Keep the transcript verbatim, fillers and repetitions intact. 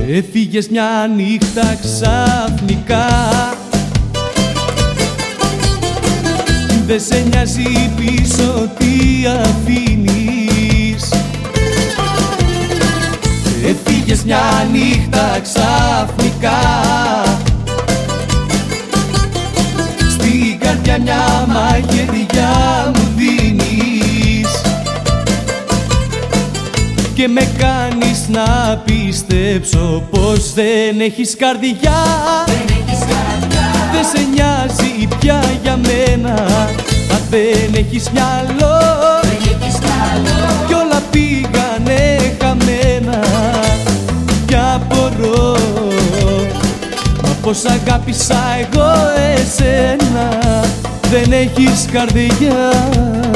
Έφυγες μια νύχτα ξαφνικά, δε σε νοιάζει πίσω τι αφήνεις. Έφυγες μια νύχτα ξαφνικά, στην καρδιά μια μαχαιριά μου δίνεις και με κάνεις να πιστέψω πως δεν έχεις καρδιά. Δεν σε νοιάζει πια για μένα, αν δεν έχεις μυαλό, κι όλα πήγανε χαμένα. Κι απορώ, μα πως αγάπησα εγώ εσένα, δεν έχεις καρδιά.